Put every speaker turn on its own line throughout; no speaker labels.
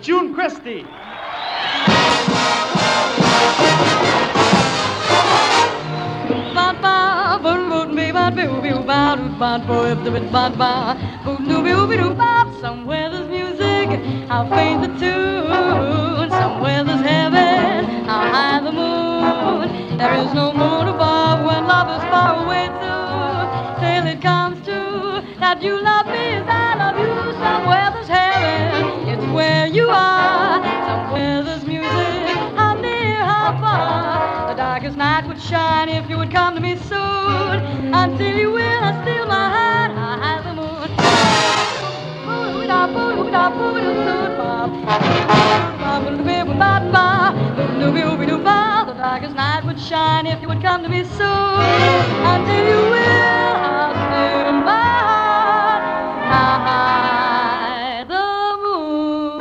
June Christie.
Somewhere there's music, how faint the tune. Somewhere there's heaven, how high the moon. There is no moon above when love is far away too. Till it comes to that you love me as I love you. Somewhere there's heaven, it's where you are. Somewhere there's music, how near, how far. The darkest night would shine if you would come to me soon. Until you will, I steal my heart, how high the moon. The darkest night would shine if you would come to me soon. Until you will, I'll steal my heart, how high the moon.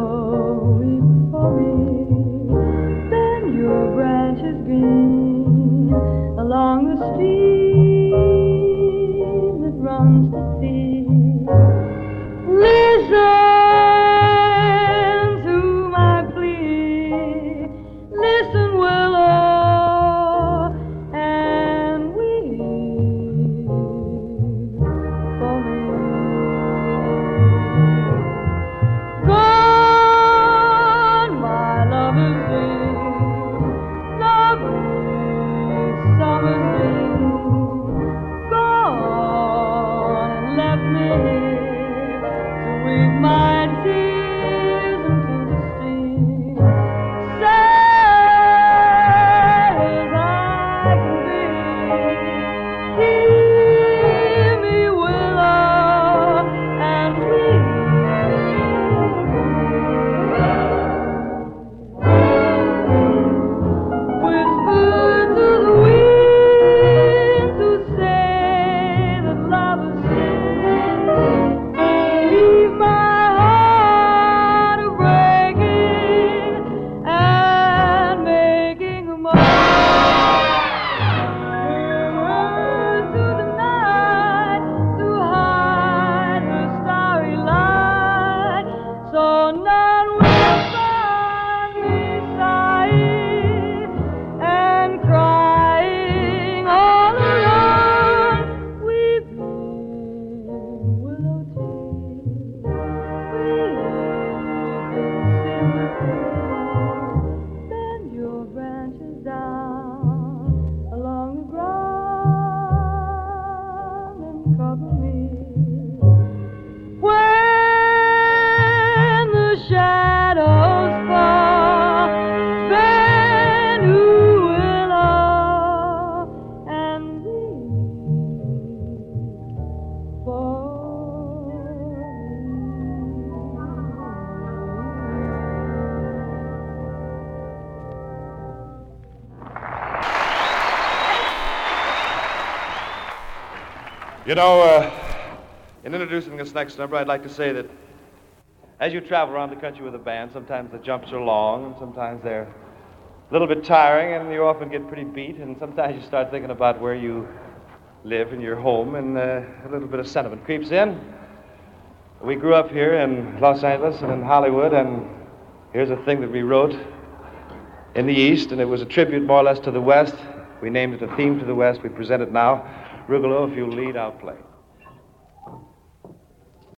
Branches green
You know, in introducing this next number, I'd like to say that as you travel around the country with a band, sometimes the jumps are long, and sometimes they're a little bit tiring, and you often get pretty beat, and sometimes you start thinking about where you live in your home, and a little bit of sentiment creeps in. We grew up here in Los Angeles and in Hollywood, and here's a thing that we wrote in the East, and it was a tribute more or less to the West. We named it A Theme to the West. We present it now. Rugolo, if you'll lead, I'll play.